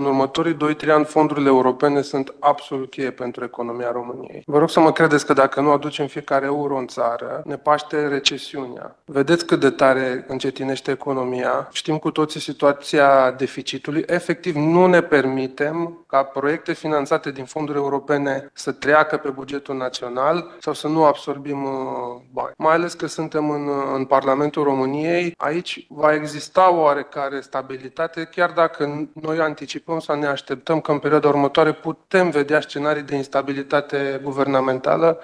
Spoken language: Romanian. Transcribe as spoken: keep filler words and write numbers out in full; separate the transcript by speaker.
Speaker 1: În următorii doi trei ani, fondurile europene sunt absolut cheie pentru economia României. Vă rog să mă credeți că dacă nu aducem fiecare euro în țară, ne paște recesiunea. Vedeți cât de tare încetinește economia. Știm cu toții situația deficitului. Efectiv, nu ne permitem ca proiecte finanțate din fonduri europene să treacă pe bugetul național sau să nu absorbim bani. Mai ales că suntem în, în Parlamentul României. Aici va exista oarecare stabilitate, chiar dacă noi anticipăm sau ne așteptăm că în perioada următoare putem vedea scenarii de instabilitate guvernamentală,